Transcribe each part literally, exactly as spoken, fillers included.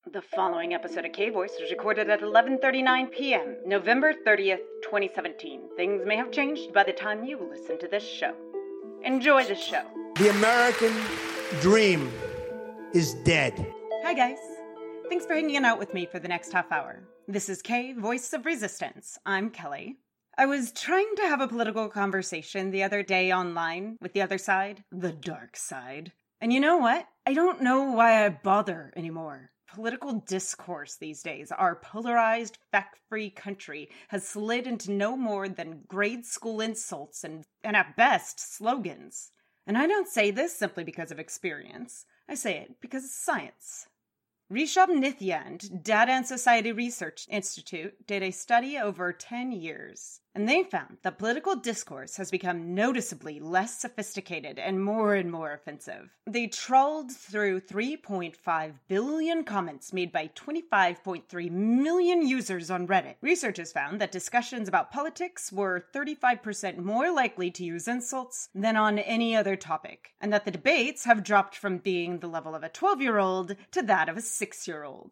The following episode of K-Voice was recorded at eleven thirty-nine p.m., November thirtieth, twenty seventeen. Things may have changed by the time you listen to this show. Enjoy the show. The American dream is dead. Hi, guys. Thanks for hanging out with me for the next half hour. This is K, Voice of Resistance. I'm Kelly. I was trying to have a political conversation the other day online with the other side, the dark side. And you know what? I don't know why I bother anymore. Political discourse these days, our polarized, fact-free country, has slid into no more than grade school insults and, and at best, slogans. And I don't say this simply because of experience. I say it because of science. Rishabh Nithyanand, Data and Society Research Institute, did a study over ten years, and they found that political discourse has become noticeably less sophisticated and more and more offensive. They trawled through three point five billion comments made by twenty-five point three million users on Reddit. Researchers found that discussions about politics were thirty-five percent more likely to use insults than on any other topic, and that the debates have dropped from being the level of a twelve-year-old to that of a six-year-old.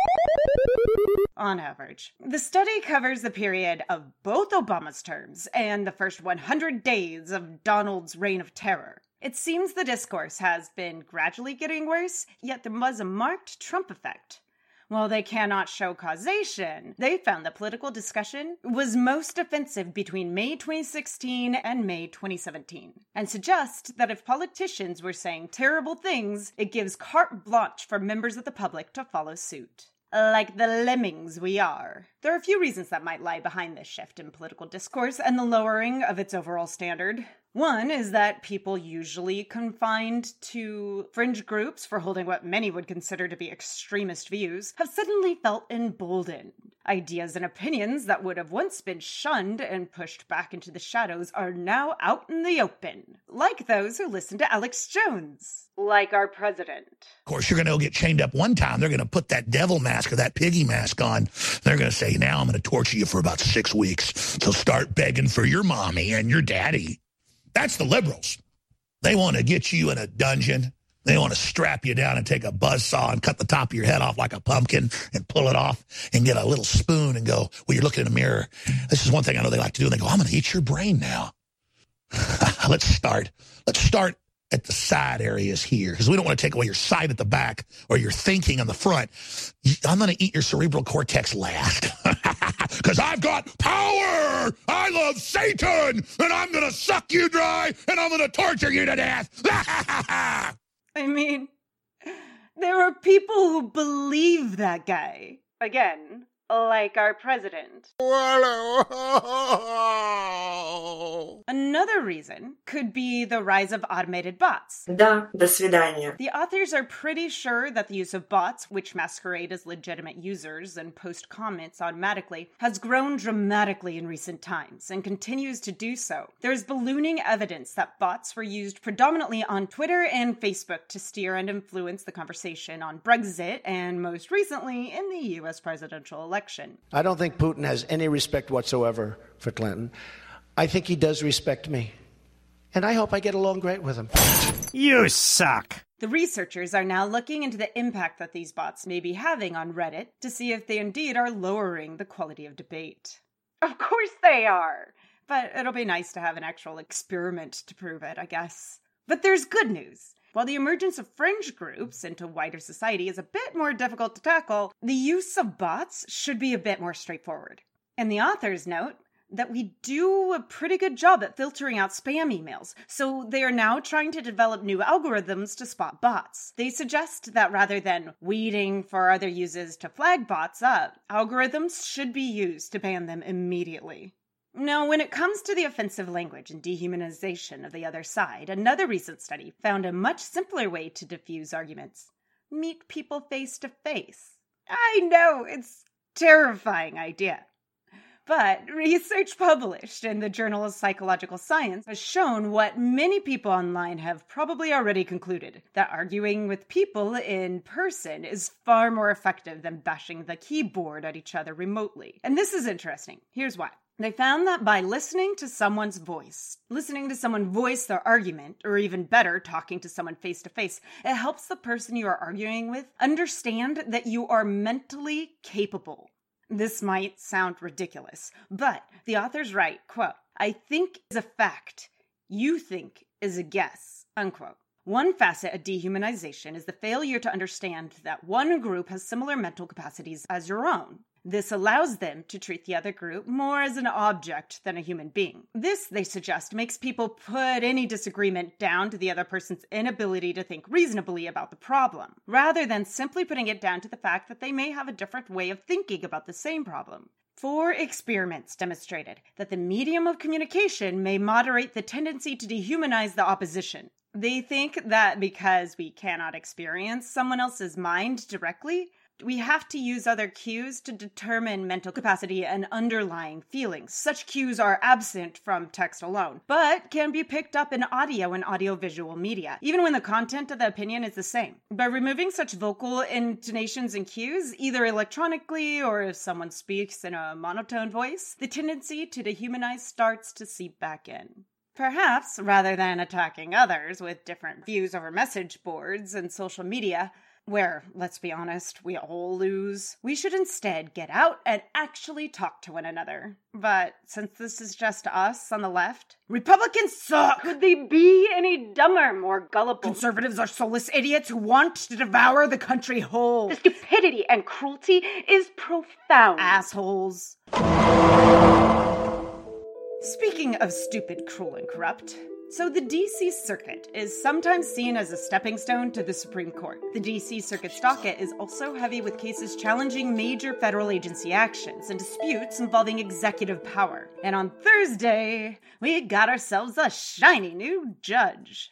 On average. The study covers the period of both Obama's terms and the first one hundred days of Donald's reign of terror. It seems the discourse has been gradually getting worse, yet there was a marked Trump effect. While they cannot show causation, they found that political discussion was most offensive between May twenty sixteen and May twenty seventeen, and suggest that if politicians were saying terrible things, it gives carte blanche for members of the public to follow suit. Like the lemmings we are. There are a few reasons that might lie behind this shift in political discourse and the lowering of its overall standard. One is that people usually confined to fringe groups for holding what many would consider to be extremist views have suddenly felt emboldened. Ideas and opinions that would have once been shunned and pushed back into the shadows are now out in the open. Like those who listen to Alex Jones. Like our president. Of course, you're going to get chained up one time. They're going to put that devil mask or that piggy mask on. They're going to say, now I'm going to torture you for about six weeks. So start begging for your mommy and your daddy. That's the liberals. They want to get you in a dungeon. They want to strap you down and take a buzzsaw and cut the top of your head off like a pumpkin and pull it off and get a little spoon and go, well, you're looking in a mirror. This is one thing I know they like to do. And they go, I'm going to eat your brain now. Let's start. Let's start at the side areas here, because we don't want to take away your sight at the back or your thinking on the front. I'm going to eat your cerebral cortex last, because I've got power. I love Satan, and I'm going to suck you dry, and I'm going to torture you to death. I mean, there are people who believe that guy. Again, like our president. Another reason could be the rise of automated bots. Да, до свидания. The authors are pretty sure that the use of bots, which masquerade as legitimate users and post comments automatically, has grown dramatically in recent times and continues to do so. There is ballooning evidence that bots were used predominantly on Twitter and Facebook to steer and influence the conversation on Brexit and most recently in the U S presidential election. Election. I don't think Putin has any respect whatsoever for Clinton. I think he does respect me. And I hope I get along great with him. You suck. The researchers are now looking into the impact that these bots may be having on Reddit to see if they indeed are lowering the quality of debate. Of course they are! But it'll be nice to have an actual experiment to prove it, I guess. But there's good news. While the emergence of fringe groups into wider society is a bit more difficult to tackle, the use of bots should be a bit more straightforward. And the authors note that we do a pretty good job at filtering out spam emails, so they are now trying to develop new algorithms to spot bots. They suggest that rather than waiting for other users to flag bots up, algorithms should be used to ban them immediately. Now, when it comes to the offensive language and dehumanization of the other side, another recent study found a much simpler way to diffuse arguments. Meet people face to face. I know, it's a terrifying idea. But research published in the Journal of Psychological Science has shown what many people online have probably already concluded, that arguing with people in person is far more effective than bashing the keyboard at each other remotely. And this is interesting. Here's why. They found that by listening to someone's voice, listening to someone voice their argument, or even better, talking to someone face to face, it helps the person you are arguing with understand that you are mentally capable. This might sound ridiculous, but the author's right, quote, "I think is a fact. You think is a guess," unquote. One facet of dehumanization is the failure to understand that one group has similar mental capacities as your own. This allows them to treat the other group more as an object than a human being. This, they suggest, makes people put any disagreement down to the other person's inability to think reasonably about the problem, rather than simply putting it down to the fact that they may have a different way of thinking about the same problem. Four experiments demonstrated that the medium of communication may moderate the tendency to dehumanize the opposition. They think that because we cannot experience someone else's mind directly, we have to use other cues to determine mental capacity and underlying feelings. Such cues are absent from text alone, but can be picked up in audio and audiovisual media, even when the content of the opinion is the same. By removing such vocal intonations and cues, either electronically or if someone speaks in a monotone voice, the tendency to dehumanize starts to seep back in. Perhaps, rather than attacking others with different views over message boards and social media, where, let's be honest, we all lose, we should instead get out and actually talk to one another. But since this is just us on the left, Republicans suck! Could they be any dumber, more gullible? Conservatives are soulless idiots who want to devour the country whole. The stupidity and cruelty is profound. Assholes. Speaking of stupid, cruel, and corrupt, so the D C Circuit is sometimes seen as a stepping stone to the Supreme Court. The D C Circuit's docket is also heavy with cases challenging major federal agency actions and disputes involving executive power. And on Thursday, we got ourselves a shiny new judge.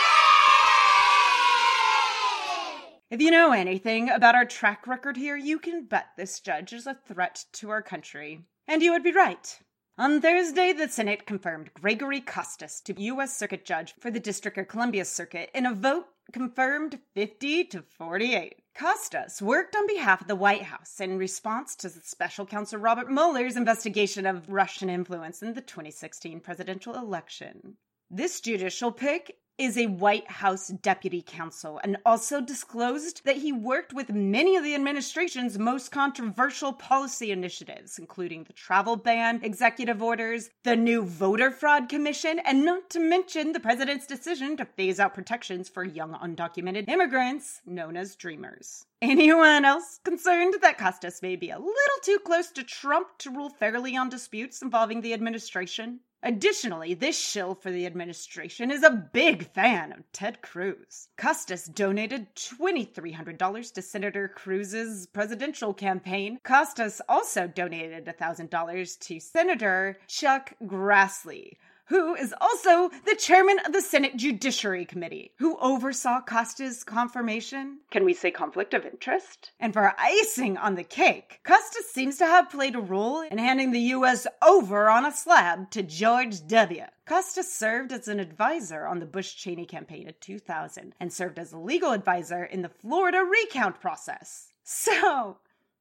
If you know anything about our track record here, you can bet this judge is a threat to our country. And you would be right. On Thursday, the Senate confirmed Gregory Costas to U S Circuit Judge for the District of Columbia Circuit in a vote confirmed fifty to forty-eight. Costas worked on behalf of the White House in response to the Special Counsel Robert Mueller's investigation of Russian influence in the twenty sixteen presidential election. This judicial pick is a White House deputy counsel and also disclosed that he worked with many of the administration's most controversial policy initiatives, including the travel ban, executive orders, the new voter fraud commission, and not to mention the president's decision to phase out protections for young undocumented immigrants known as Dreamers. Anyone else concerned that Costas may be a little too close to Trump to rule fairly on disputes involving the administration? Additionally, this shill for the administration is a big fan of Ted Cruz. Costas donated two thousand three hundred dollars to Senator Cruz's presidential campaign. Costas also donated one thousand dollars to Senator Chuck Grassley, who is also the chairman of the Senate Judiciary Committee, who oversaw Costas' confirmation. Can we say conflict of interest? And for icing on the cake, Costas seems to have played a role in handing the U S over on a slab to George W. Costas served as an advisor on the Bush-Cheney campaign in two thousand and served as a legal advisor in the Florida recount process. So,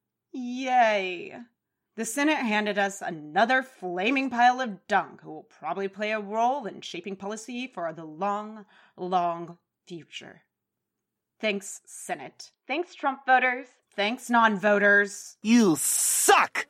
yay. The Senate handed us another flaming pile of dung who will probably play a role in shaping policy for the long, long future. Thanks, Senate. Thanks, Trump voters. Thanks, non-voters. You suck!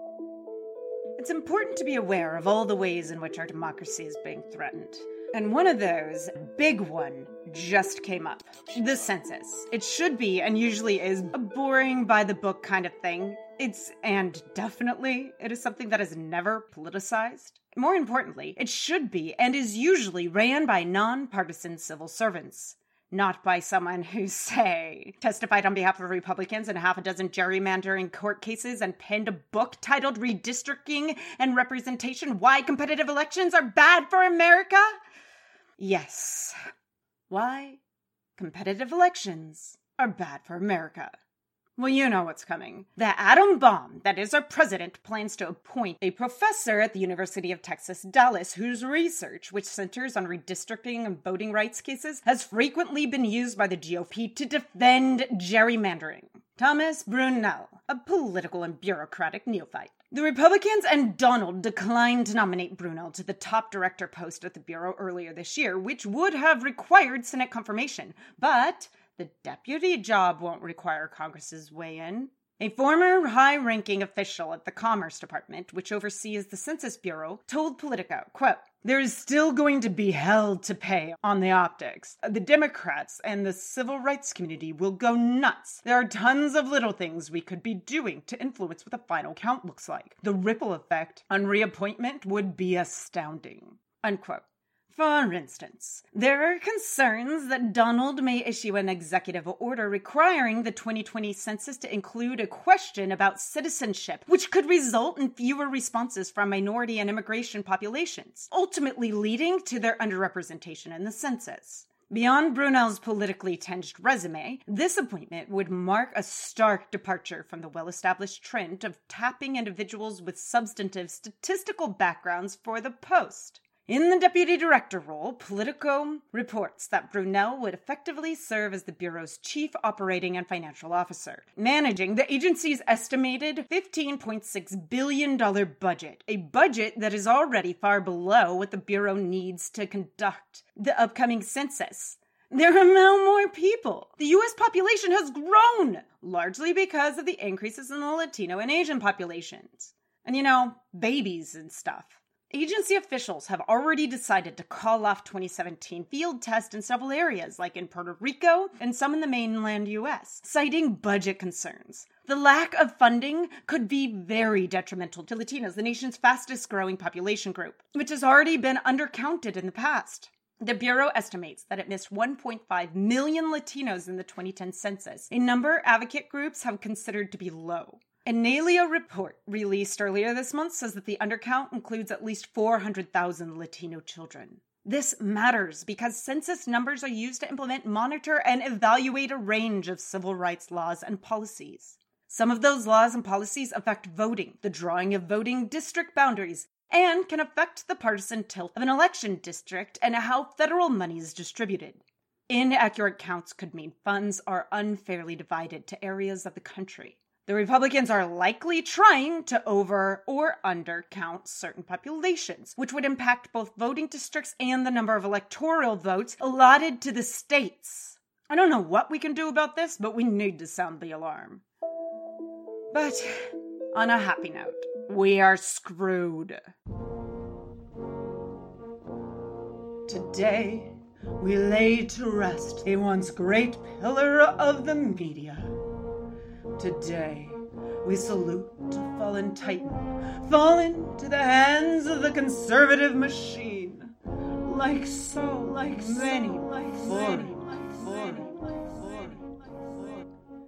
It's important to be aware of all the ways in which our democracy is being threatened. And one of those, a big one, just came up. The census. It should be, and usually is, a boring by-the-book kind of thing. It's, and definitely, it is something that is never politicized. More importantly, it should be, and is usually ran by nonpartisan civil servants. Not by someone who, say, testified on behalf of Republicans in half a dozen gerrymandering court cases and penned a book titled Redistricting and Representation: Why Competitive Elections Are Bad for America? Yes. Why competitive elections are bad for America. Well, you know what's coming. The atom bomb that is our president plans to appoint a professor at the University of Texas, Dallas, whose research, which centers on redistricting and voting rights cases, has frequently been used by the G O P to defend gerrymandering. Thomas Brunel, a political and bureaucratic neophyte. The Republicans and Donald declined to nominate Brunel to the top director post at the Bureau earlier this year, which would have required Senate confirmation. But the deputy job won't require Congress's weigh-in. A former high-ranking official at the Commerce Department, which oversees the Census Bureau, told Politico, quote, "There is still going to be hell to pay on the optics. The Democrats and the civil rights community will go nuts. There are tons of little things we could be doing to influence what the final count looks like. The ripple effect on reappointment would be astounding." Unquote. For instance, there are concerns that Donald may issue an executive order requiring the twenty twenty census to include a question about citizenship, which could result in fewer responses from minority and immigration populations, ultimately leading to their underrepresentation in the census. Beyond Brunel's politically tinged resume, this appointment would mark a stark departure from the well-established trend of tapping individuals with substantive statistical backgrounds for the post. In the deputy director role, Politico reports that Brunel would effectively serve as the Bureau's chief operating and financial officer, managing the agency's estimated fifteen point six billion dollars budget, a budget that is already far below what the Bureau needs to conduct the upcoming census. There are now more people. The U S population has grown, largely because of the increases in the Latino and Asian populations. And, you know, babies and stuff. Agency officials have already decided to call off twenty seventeen field tests in several areas, like in Puerto Rico and some in the mainland U S, citing budget concerns. The lack of funding could be very detrimental to Latinos, the nation's fastest-growing population group, which has already been undercounted in the past. The Bureau estimates that it missed one point five million Latinos in the twenty ten census, a number advocate groups have considered to be low. A NALEO report released earlier this month says that the undercount includes at least four hundred thousand Latino children. This matters because census numbers are used to implement, monitor, and evaluate a range of civil rights laws and policies. Some of those laws and policies affect voting, the drawing of voting district boundaries, and can affect the partisan tilt of an election district and how federal money is distributed. Inaccurate counts could mean funds are unfairly divided to areas of the country. The Republicans are likely trying to over or under count certain populations, which would impact both voting districts and the number of electoral votes allotted to the states. I don't know what we can do about this, but we need to sound the alarm. But on a happy note, we are screwed. Today, we lay to rest a once great pillar of the media. Today, we salute a fallen titan, fallen to the hands of the conservative machine. Like so, like many, like many, like many, like many.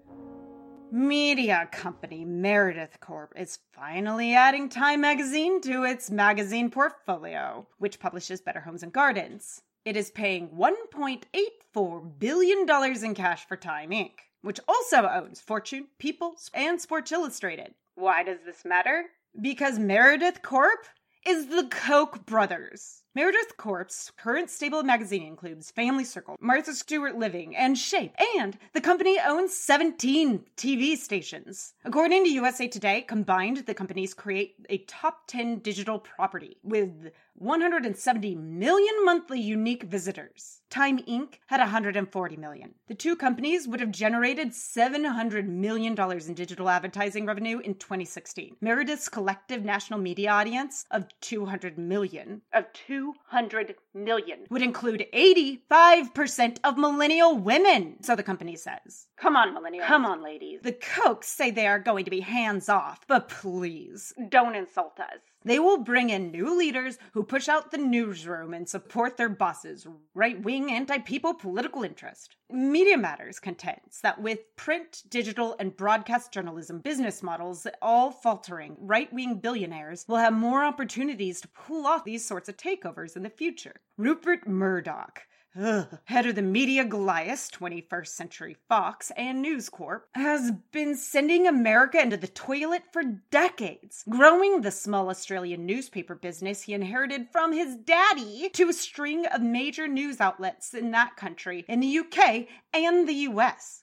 Media company Meredith Corp is finally adding Time magazine to its magazine portfolio, which publishes Better Homes and Gardens. It is paying one point eight four billion dollars in cash for Time Incorporated, which also owns Fortune, People, and Sports Illustrated. Why does this matter? Because Meredith Corp is the Koch brothers. Meredith Corp's current stable of magazine includes Family Circle, Martha Stewart Living, and Shape, and the company owns seventeen T V stations. According to U S A Today, combined, the companies create a top ten digital property with one hundred seventy million monthly unique visitors. Time Incorporated had one hundred forty million. The two companies would have generated seven hundred million dollars in digital advertising revenue in twenty sixteen. Meredith's collective national media audience of two hundred million, of two hundred million, would include eighty-five percent of millennial women, so the company says. Come on, millennials. Come on, ladies. The Kochs say they are going to be hands-off, but please, don't insult us. They will bring in new leaders who push out the newsroom and support their bosses' right-wing, anti-people political interest. Media Matters contends that with print, digital, and broadcast journalism business models all faltering, right-wing billionaires will have more opportunities to pull off these sorts of takeovers in the future. Rupert Murdoch, Ugh. head of the media Goliath, twenty-first Century Fox, and News Corp, has been sending America into the toilet for decades, growing the small Australian newspaper business he inherited from his daddy to a string of major news outlets in that country, in the U K, and the U S.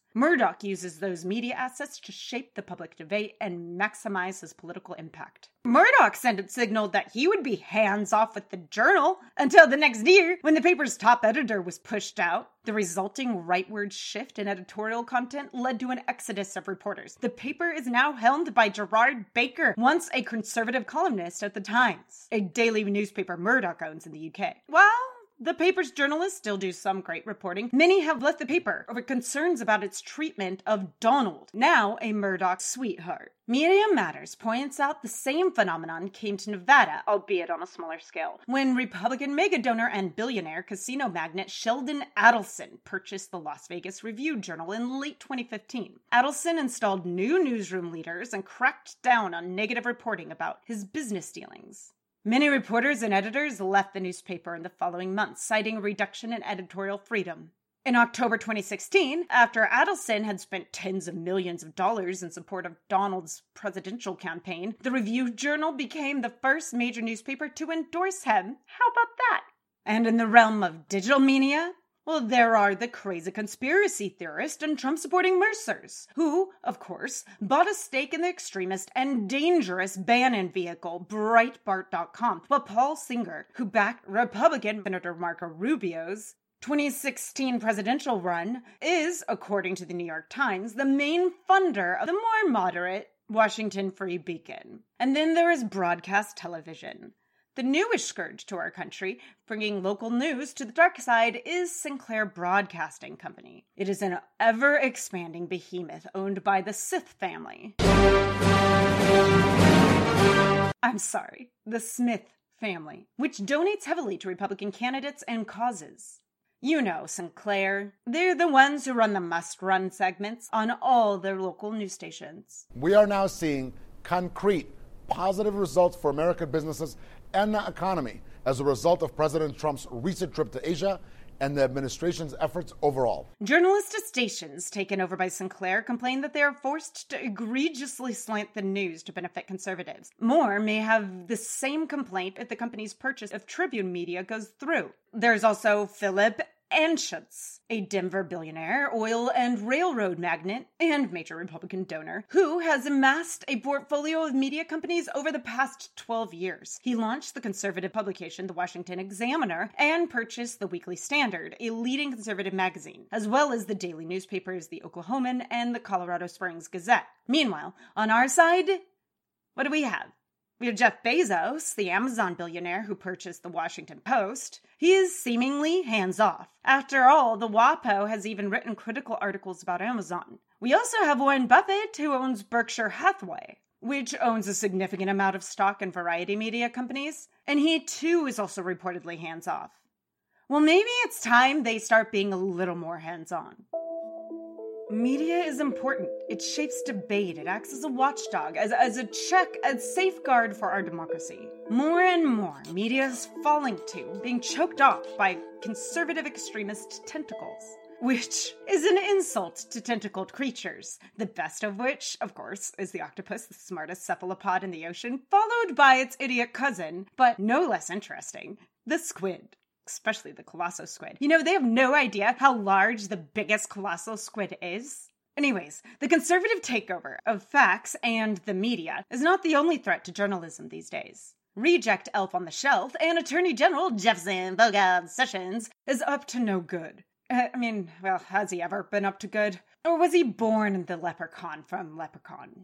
Murdoch uses those media assets to shape the public debate and maximize his political impact. Murdoch signaled that he would be hands-off with the Journal until the next year when the paper's top editor was pushed out. The resulting rightward shift in editorial content led to an exodus of reporters. The paper is now helmed by Gerard Baker, once a conservative columnist at the Times, a daily newspaper Murdoch owns in the U K. Well, the paper's journalists still do some great reporting. Many have left the paper over concerns about its treatment of Donald, now a Murdoch sweetheart. Media Matters points out the same phenomenon came to Nevada, albeit on a smaller scale, when Republican mega-donor and billionaire casino magnate Sheldon Adelson purchased the Las Vegas Review-Journal in late twenty fifteen. Adelson installed new newsroom leaders and cracked down on negative reporting about his business dealings. Many reporters and editors left the newspaper in the following months, citing a reduction in editorial freedom. In October twenty sixteen, after Adelson had spent tens of millions of dollars in support of Donald's presidential campaign, the Review-Journal became the first major newspaper to endorse him. How about that? And in the realm of digital media, well, there are the crazy conspiracy theorists and Trump-supporting Mercers, who, of course, bought a stake in the extremist and dangerous Bannon vehicle, Breitbart dot com, while Paul Singer, who backed Republican Senator Marco Rubio's twenty sixteen presidential run, is, according to the New York Times, the main funder of the more moderate Washington Free Beacon. And then there is broadcast television. The newest scourge to our country, bringing local news to the dark side, is Sinclair Broadcasting Company. It is an ever-expanding behemoth owned by the Sith family. I'm sorry, the Smith family, which donates heavily to Republican candidates and causes. You know Sinclair. They're the ones who run the must-run segments on all their local news stations. We are now seeing concrete, positive results for American businesses and the economy as a result of President Trump's recent trip to Asia and the administration's efforts overall. Journalistic stations taken over by Sinclair complain that they are forced to egregiously slant the news to benefit conservatives. More may have the same complaint if the company's purchase of Tribune Media goes through. There's also Philip Anschutz, a Denver billionaire, oil and railroad magnate, and major Republican donor, who has amassed a portfolio of media companies over the past twelve years. He launched the conservative publication The Washington Examiner and purchased The Weekly Standard, a leading conservative magazine, as well as the daily newspapers The Oklahoman and the Colorado Springs Gazette. Meanwhile, on our side, what do we have? We have Jeff Bezos, the Amazon billionaire who purchased the Washington Post. He is seemingly hands-off. After all, the WAPO has even written critical articles about Amazon. We also have Warren Buffett, who owns Berkshire Hathaway, which owns a significant amount of stock in variety media companies, and he too is also reportedly hands-off. Well, maybe it's time they start being a little more hands-on. Media is important. It shapes debate. It acts as a watchdog, as, as a check, a safeguard for our democracy. More and more, media is falling to, being choked off by conservative extremist tentacles, which is an insult to tentacled creatures, the best of which, of course, is the octopus, the smartest cephalopod in the ocean, followed by its idiot cousin, but no less interesting, the squid. Especially the colossal squid. You know, they have no idea how large the biggest colossal squid is. Anyways, the conservative takeover of facts and the media is not the only threat to journalism these days. Reject Elf on the Shelf and Attorney General Jefferson Bogard Sessions is up to no good. Uh, I mean, well, has he ever been up to good? Or was he born the leprechaun from Leprechaun?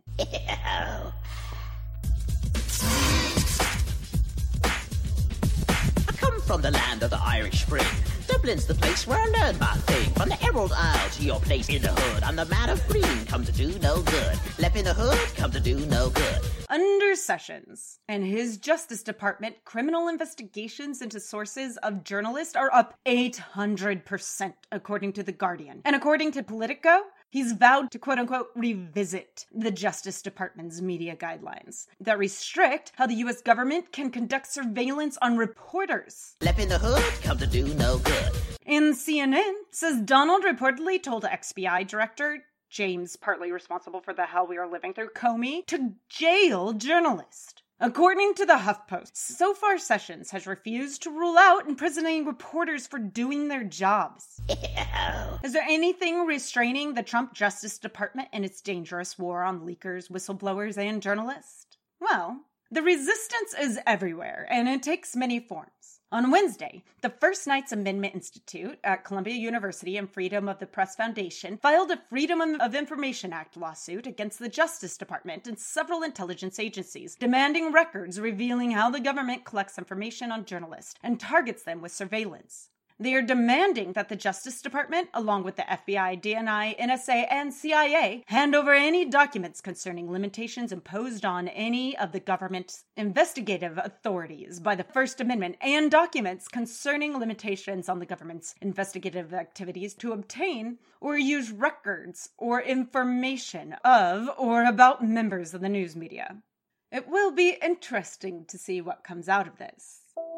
From the land of the Irish Spring, Dublin's the place where I learned my thing. From the Emerald Isle to your place in the hood, I'm the man of green, come to do no good. Left in the hood, come to do no good. Under Sessions and his Justice Department, criminal investigations into sources of journalists are up eight hundred percent, according to The Guardian. And according to Politico, he's vowed to quote-unquote revisit the Justice Department's media guidelines that restrict how the U S government can conduct surveillance on reporters. Left in the hood, come to do no good. And C N N says Donald reportedly told X B I Director James, partly responsible for the hell we are living through, Comey, to jail journalists. According to the HuffPost, so far Sessions has refused to rule out imprisoning reporters for doing their jobs. Is there anything restraining the Trump Justice Department in its dangerous war on leakers, whistleblowers, and journalists? Well, the resistance is everywhere, and it takes many forms. On Wednesday, the First Knights Amendment Institute at Columbia University and Freedom of the Press Foundation filed a Freedom of Information Act lawsuit against the Justice Department and several intelligence agencies, demanding records revealing how the government collects information on journalists and targets them with surveillance. They are demanding that the Justice Department, along with the F B I, D N I, N S A, and C I A, hand over any documents concerning limitations imposed on any of the government's investigative authorities by the First Amendment and documents concerning limitations on the government's investigative activities to obtain or use records or information of or about members of the news media. It will be interesting to see what comes out of this.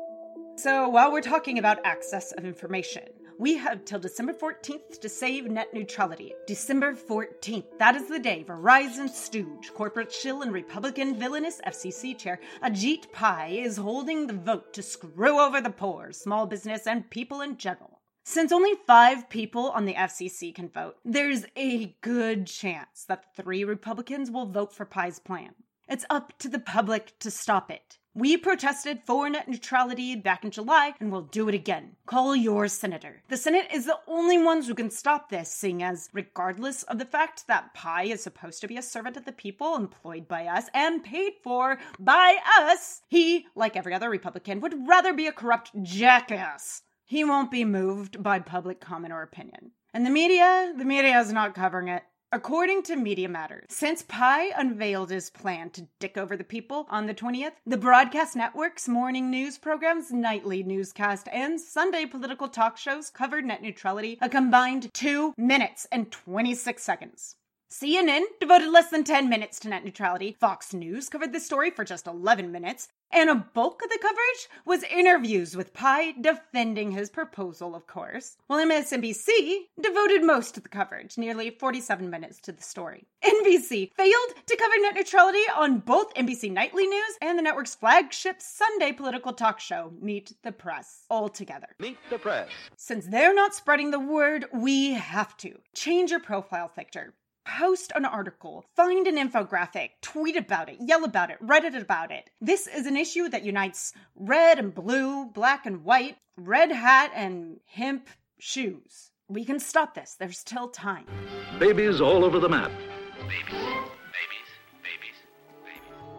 So while we're talking about access of information, we have till December fourteenth to save net neutrality. December fourteenth. That is the day Verizon stooge, corporate shill, and Republican villainous F C C chair Ajit Pai is holding the vote to screw over the poor, small business, and people in general. Since only five people on the F C C can vote, there's a good chance that three Republicans will vote for Pai's plan. It's up to the public to stop it. We protested for net neutrality back in July, and we'll do it again. Call your senator. The Senate is the only ones who can stop this, seeing as, regardless of the fact that Pai is supposed to be a servant of the people, employed by us, and paid for by us, he, like every other Republican, would rather be a corrupt jackass. He won't be moved by public comment or opinion. And the media? The media is not covering it. According to Media Matters, since Pai unveiled his plan to dick over the people on the twentieth, the broadcast networks, morning news programs, nightly newscast, and Sunday political talk shows covered net neutrality a combined two minutes and twenty-six seconds. C N N devoted less than ten minutes to net neutrality. Fox News covered the story for just eleven minutes. And a bulk of the coverage was interviews with Pai defending his proposal, of course, while M S N B C devoted most of the coverage, nearly forty-seven minutes, to the story. N B C failed to cover net neutrality on both N B C Nightly News and the network's flagship Sunday political talk show, Meet the Press, altogether. Meet the Press. Since they're not spreading the word, we have to. Change your profile picture. Post an article, find an infographic, tweet about it, yell about it, Reddit about it. This is an issue that unites red and blue, black and white, red hat and hemp shoes. We can stop this. There's still time. Babies all over the map. Babies, babies, babies,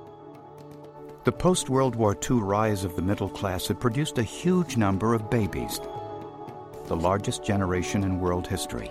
babies. The post-World War Two rise of the middle class had produced a huge number of babies, the largest generation in world history.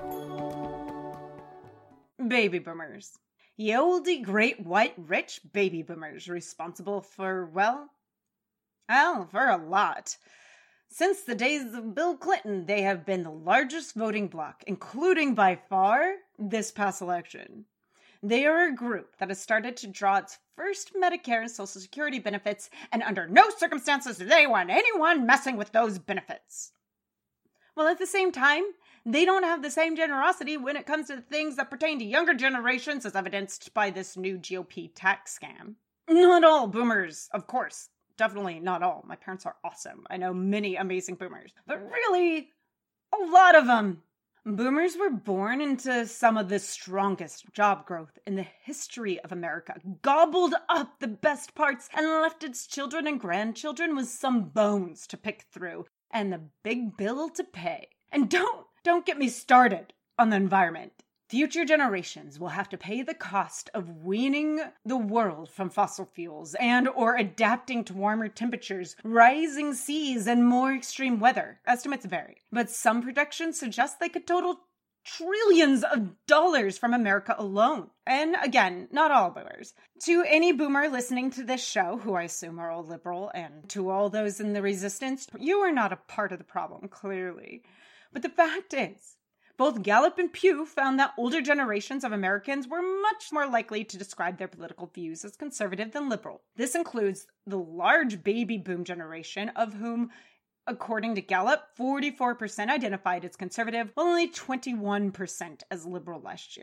Baby boomers. Ye olde great white rich baby boomers responsible for, well, well, for a lot. Since the days of Bill Clinton, they have been the largest voting bloc, including by far this past election. They are a group that has started to draw its first Medicare and Social Security benefits, and under no circumstances do they want anyone messing with those benefits. Well, at the same time, they don't have the same generosity when it comes to the things that pertain to younger generations, as evidenced by this new G O P tax scam. Not all boomers, of course. Definitely not all. My parents are awesome. I know many amazing boomers. But really, a lot of them. Boomers were born into some of the strongest job growth in the history of America, gobbled up the best parts, and left its children and grandchildren with some bones to pick through and the big bill to pay. And don't Don't get me started on the environment. Future generations will have to pay the cost of weaning the world from fossil fuels and or adapting to warmer temperatures, rising seas, and more extreme weather. Estimates vary, but some projections suggest they could total trillions of dollars from America alone. And again, not all boomers. To any boomer listening to this show, who I assume are all liberal, and to all those in the resistance, you are not a part of the problem, clearly. But the fact is, both Gallup and Pew found that older generations of Americans were much more likely to describe their political views as conservative than liberal. This includes the large baby boom generation, of whom, according to Gallup, forty-four percent identified as conservative, while only twenty-one percent as liberal last year.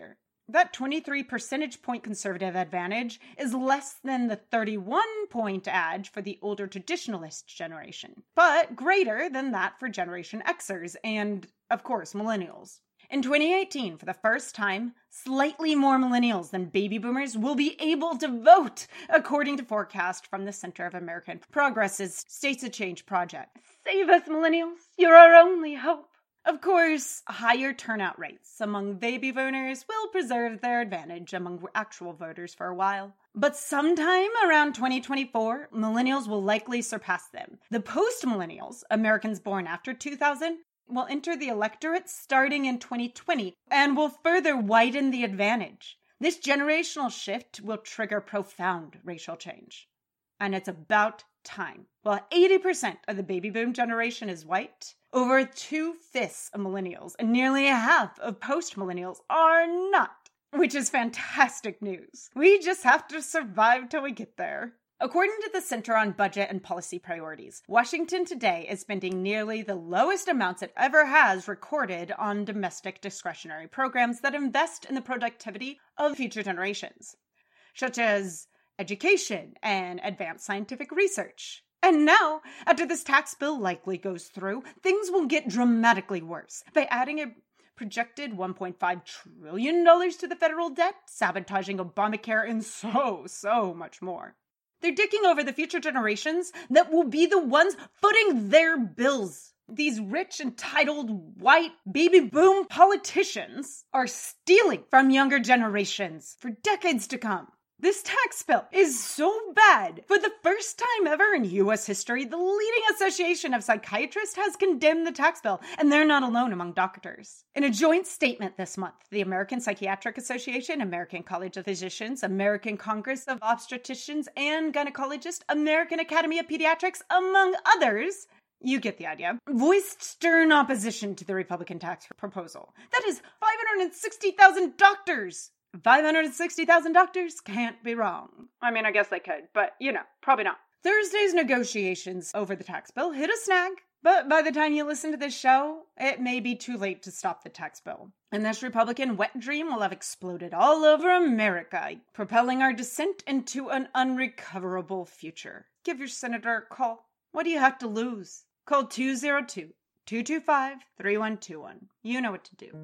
That twenty-three percentage point conservative advantage is less than the thirty-one point edge for the older traditionalist generation, but greater than that for Generation Xers and, of course, millennials. In twenty eighteen, for the first time, slightly more millennials than baby boomers will be able to vote, according to forecast from the Center of American Progress's States of Change project. Save us, millennials. You're our only hope. Of course, higher turnout rates among baby boomers will preserve their advantage among actual voters for a while. But sometime around twenty twenty-four, millennials will likely surpass them. The post-millennials, Americans born after two thousand, will enter the electorate starting in twenty twenty and will further widen the advantage. This generational shift will trigger profound racial change. And it's about time. While eighty percent of the baby boom generation is white, over two-fifths of millennials and nearly a half of post-millennials are not, which is fantastic news. We just have to survive till we get there. According to the Center on Budget and Policy Priorities, Washington today is spending nearly the lowest amounts it ever has recorded on domestic discretionary programs that invest in the productivity of future generations, such as education and advanced scientific research. And now, after this tax bill likely goes through, things will get dramatically worse by adding a projected one point five trillion dollars to the federal debt, sabotaging Obamacare, and so, so much more. They're dicking over the future generations that will be the ones footing their bills. These rich, entitled, white, baby boom politicians are stealing from younger generations for decades to come. This tax bill is so bad. For the first time ever in U S history, the leading association of psychiatrists has condemned the tax bill, and they're not alone among doctors. In a joint statement this month, the American Psychiatric Association, American College of Physicians, American Congress of Obstetricians and Gynecologists, American Academy of Pediatrics, among others, you get the idea, voiced stern opposition to the Republican tax proposal. That is five hundred sixty thousand doctors. five hundred sixty thousand doctors can't be wrong. I mean, I guess they could, but, you know, probably not. Thursday's negotiations over the tax bill hit a snag, but by the time you listen to this show, it may be too late to stop the tax bill. And this Republican wet dream will have exploded all over America, propelling our descent into an unrecoverable future. Give your senator a call. What do you have to lose? Call two oh two, two two five, three one two one. You know what to do.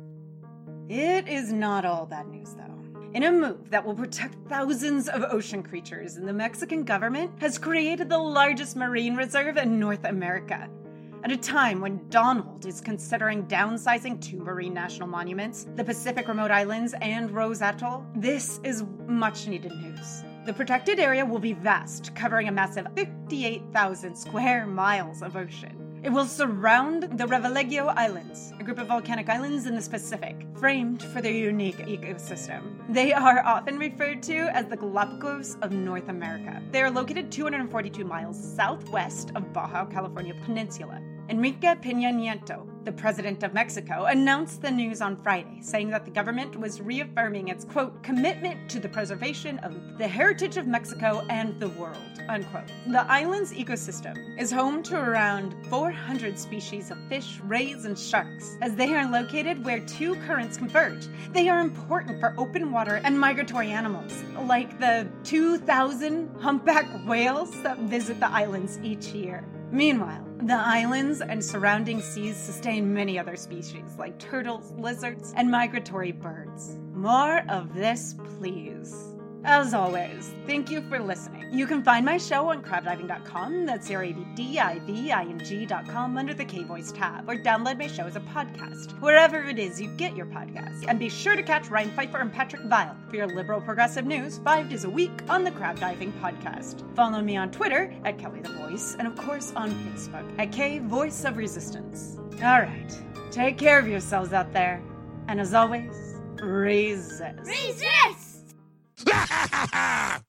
It is not all bad news, though. In a move that will protect thousands of ocean creatures, the Mexican government has created the largest marine reserve in North America. At a time when Donald is considering downsizing two marine national monuments, the Pacific Remote Islands and Rose Atoll, this is much needed news. The protected area will be vast, covering a massive fifty-eight thousand square miles of ocean. It will surround the Revelegio Islands, a group of volcanic islands in the Pacific, framed for their unique ecosystem. They are often referred to as the Galapagos of North America. They are located two hundred forty-two miles southwest of Baja California Peninsula. Enrique Peña Nieto, the president of Mexico, announced the news on Friday, saying that the government was reaffirming its, quote, commitment to the preservation of the heritage of Mexico and the world, unquote. The island's ecosystem is home to around four hundred species of fish, rays, and sharks, as they are located where two currents converge. They are important for open water and migratory animals, like the two thousand humpback whales that visit the islands each year. Meanwhile, the islands and surrounding seas sustain many other species like turtles, lizards, and migratory birds. More of this, please. As always, thank you for listening. You can find my show on crab diving dot com, that's C R A B D I V I N G dot com, under the K-Voice tab, or download my show as a podcast, wherever it is you get your podcasts. And be sure to catch Ryan Pfeiffer and Patrick Vile for your liberal progressive news five days a week on the Crab Diving Podcast. Follow me on Twitter at Kelly the Voice, and of course on Facebook at K Voice of Resistance. All right, take care of yourselves out there, and as always, resist. Resist!